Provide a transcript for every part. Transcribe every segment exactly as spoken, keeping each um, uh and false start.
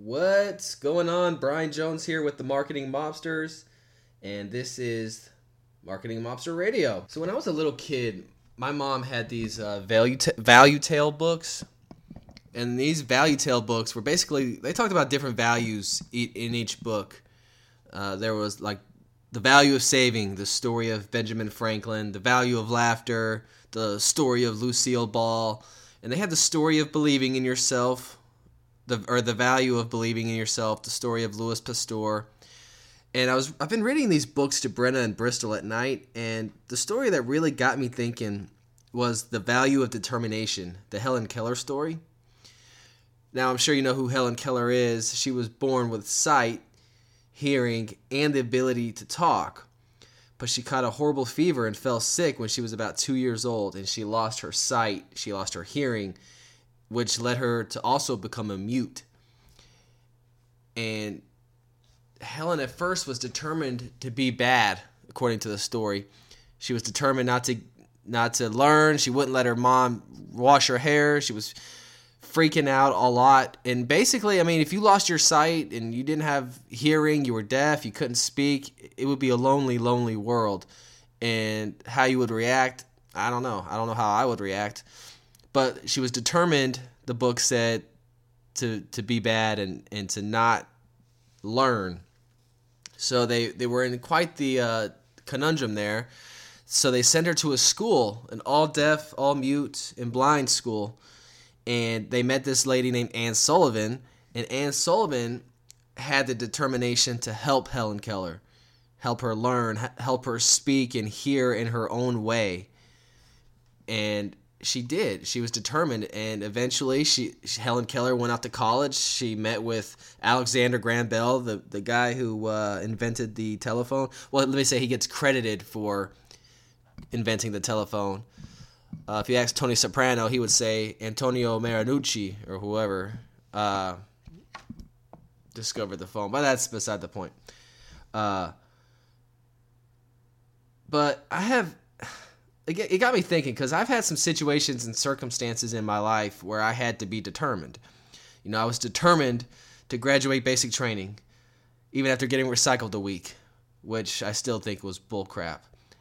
What's going on? Brian Jones here with the Marketing Mobsters, and this is Marketing Mobster Radio. So when I was a little kid, my mom had these uh, value t- value tale books, and these value tale books were basically, they talked about different values in each book. Uh, there was like the value of saving, the story of Benjamin Franklin, the value of laughter, the story of Lucille Ball, and they had the story of believing in yourself, the or the value of believing in yourself, the story of Louis Pasteur. And I was I've been reading these books to Brenna and Bristol at night, and the story that really got me thinking was the value of determination, the Helen Keller story. Now, I'm sure you know who Helen Keller is. She was born with sight, hearing, and the ability to talk. But she caught a horrible fever and fell sick when she was about two years old, and she lost her sight, she lost her hearing, which led her to also become a mute. And Helen at first was determined to be bad, according to the story. She was determined not to not to learn. She wouldn't let her mom wash her hair. She was freaking out a lot. And basically, I mean, if you lost your sight and you didn't have hearing, you were deaf, you couldn't speak, it would be a lonely, lonely world. And how you would react, I don't know. I don't know how I would react. But she was determined, the book said, to to be bad and, and to not learn. So they, they were in quite the uh, conundrum there. So they sent her to a school, an all-deaf, all-mute, and blind school. And they met this lady named Anne Sullivan. And Anne Sullivan had the determination to help Helen Keller, help her learn, help her speak and hear in her own way. And she did. She was determined, and eventually, she Helen Keller went out to college. She met with Alexander Graham Bell, the the guy who uh, invented the telephone. Well, let me say he gets credited for inventing the telephone. Uh, if you ask Tony Soprano, he would say Antonio Marinucci or whoever uh, discovered the phone. But that's beside the point. Uh, but I have. It got me thinking, because I've had some situations and circumstances in my life where I had to be determined. You know, I was determined to graduate basic training, even after getting recycled a week, which I still think was bullcrap.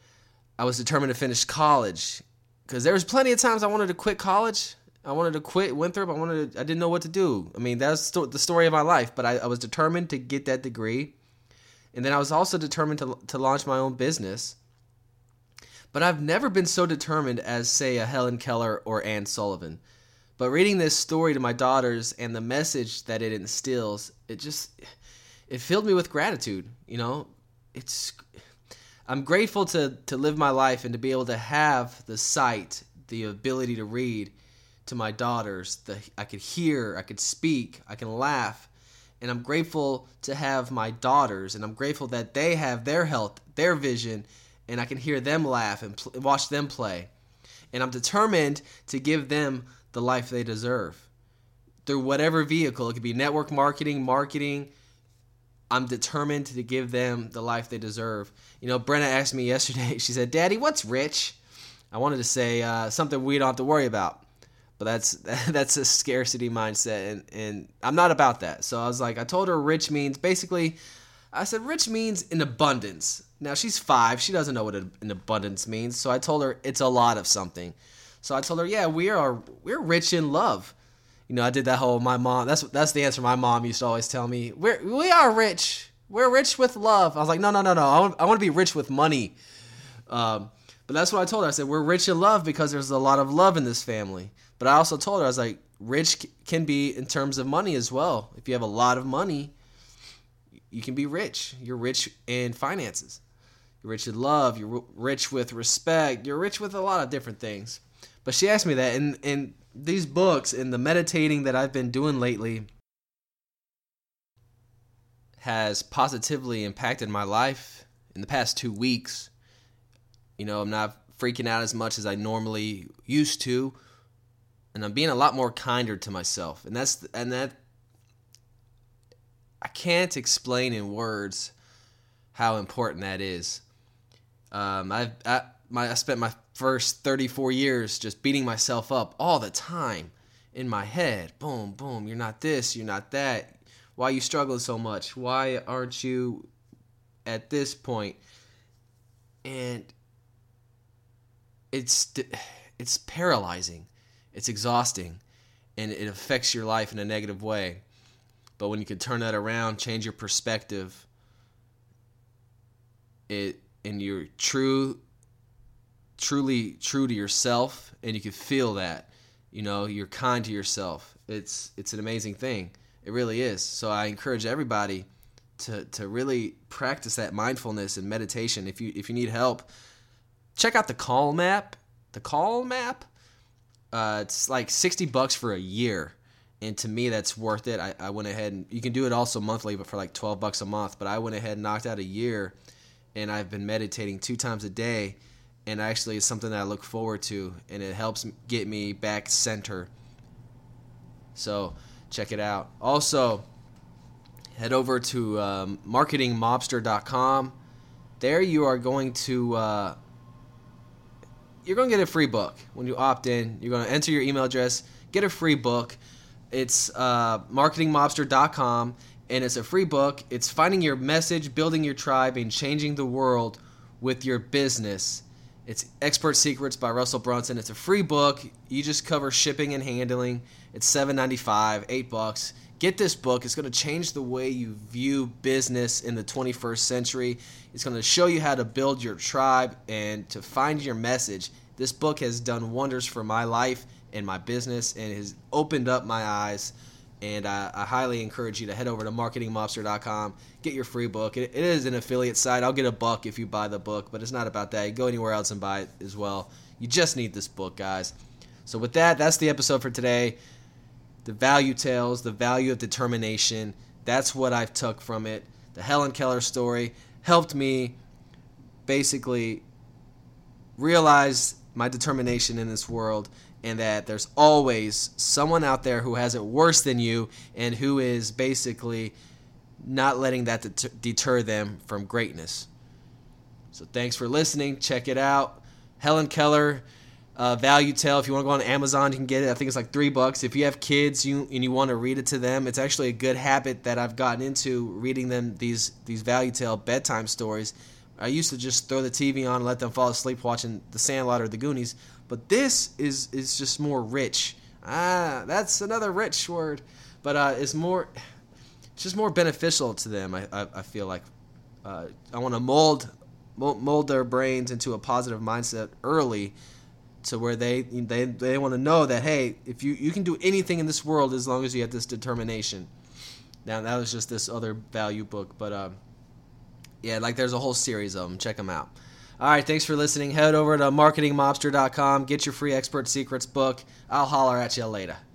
I was determined to finish college, because there was plenty of times I wanted to quit college. I wanted to quit Winthrop. I wanted to, I didn't know what to do. I mean, that's the story of my life, but I, I was determined to get that degree. And then I was also determined to to launch my own business. But I've never been so determined as, say, a Helen Keller or Anne Sullivan. But reading this story to my daughters and the message that it instills, it just, it filled me with gratitude. You know, it's, I'm grateful to, to live my life and to be able to have the sight, the ability to read to my daughters. The, I could hear, I could speak, I can laugh. And I'm grateful to have my daughters, and I'm grateful that they have their health, their vision, and I can hear them laugh and pl- watch them play. And I'm determined to give them the life they deserve. Through whatever vehicle, it could be network marketing, marketing, I'm determined to give them the life they deserve. You know, Brenna asked me yesterday, she said, "Daddy, what's rich?" I wanted to say uh, something we don't have to worry about. But that's that's a scarcity mindset, and, and I'm not about that. So I was like, I told her rich means, basically, I said rich means in abundance. Now, she's five. She doesn't know what an abundance means. So I told her it's a lot of something. So I told her, yeah, we are we're rich in love. You know, I did that whole, my mom, that's that's the answer my mom used to always tell me. We're, we are rich. We're rich with love. I was like, no, no, no, no. I want, I want to be rich with money. Um, but that's what I told her. I said, we're rich in love because there's a lot of love in this family. But I also told her, I was like, rich can be in terms of money as well. If you have a lot of money, you can be rich. You're rich in finances. You're rich in love. You're rich with respect. You're rich with a lot of different things. But she asked me that, and, and these books and the meditating that I've been doing lately has positively impacted my life in the past two weeks. You know, I'm not freaking out as much as I normally used to, and I'm being a lot more kinder to myself. And that's and that I can't explain in words how important that is. Um, I've I, my I spent my first thirty-four years just beating myself up all the time in my head. Boom, boom. You're not this. You're not that. Why are you struggling so much? Why aren't you at this point? And it's it's paralyzing. It's exhausting. And it affects your life in a negative way. But when you can turn that around, change your perspective, it and you're true, truly true to yourself, and you can feel that, you know, you're kind to yourself. It's it's an amazing thing. It really is. So I encourage everybody to to really practice that mindfulness and meditation. If you if you need help, check out the Calm app. The Calm app. Uh, it's like sixty bucks for a year. And to me, that's worth it. I, I went ahead and you can do it also monthly, but for like twelve bucks a month. But I went ahead and knocked out a year, and I've been meditating two times a day. And actually, it's something that I look forward to, and it helps get me back center. So check it out. Also, head over to um, marketing mobster dot com. There you are going to uh, you're going to get a free book when you opt in. You're going to enter your email address, get a free book. It's uh, marketing mobster dot com, and it's a free book. It's finding your message, building your tribe, and changing the world with your business. It's Expert Secrets by Russell Brunson. It's a free book. You just cover shipping and handling. It's seven ninety-five, eight bucks. Get this book. It's going to change the way you view business in the twenty-first century. It's going to show you how to build your tribe and to find your message. This book has done wonders for my life and my business, and has opened up my eyes. And I, I highly encourage you to head over to marketing mobster dot com, get your free book. It, it is an affiliate site. I'll get a buck if you buy the book, but it's not about that. You go anywhere else and buy it as well. You just need this book, guys. So with that, that's the episode for today. The value tales, the value of determination. That's what I've took from it. The Helen Keller story helped me basically realize my determination in this world, and that there's always someone out there who has it worse than you, and who is basically not letting that deter, deter them from greatness. So thanks for listening. Check it out. Helen Keller, uh, Value Tale. If you want to go on Amazon, you can get it. I think it's like three bucks. If you have kids you and you want to read it to them, it's actually a good habit that I've gotten into, reading them these, these Value Tale bedtime stories. I used to just throw the T V on and let them fall asleep watching The Sandlot or The Goonies. But this is is just more rich. Ah, that's another rich word. But uh, it's more, it's just more beneficial to them. I I, I feel like uh, I want to mold mold their brains into a positive mindset early, to where they they they want to know that, hey, if you you can do anything in this world as long as you have this determination. Now that was just this other value book, but uh, yeah, like there's a whole series of them. Check them out. All right, thanks for listening. Head over to marketing mobster dot com. Get your free Expert Secrets book. I'll holler at you later.